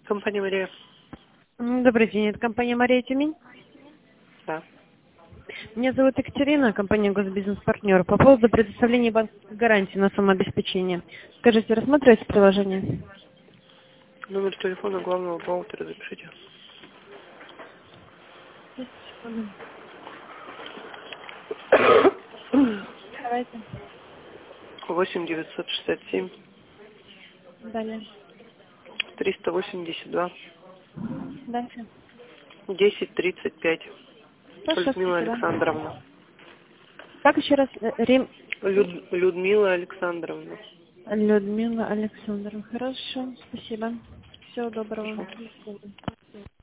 Компания Мария. Добрый день, это компания «Мария Тюмень». Да. Меня зовут Екатерина, компания «Госбизнес-партнер». По поводу предоставления банковской гарантии на самообеспечение. Скажите, рассматриваете приложение? Номер телефона главного бухгалтера запишите. Секунду. Давайте. 8 967 Далее. 382 Дальше. 1035. Хорошо, Людмила спасибо. Александровна. Как еще раз? Людмила Александровна. Людмила Александровна. Хорошо, спасибо. Всего доброго. До свидания.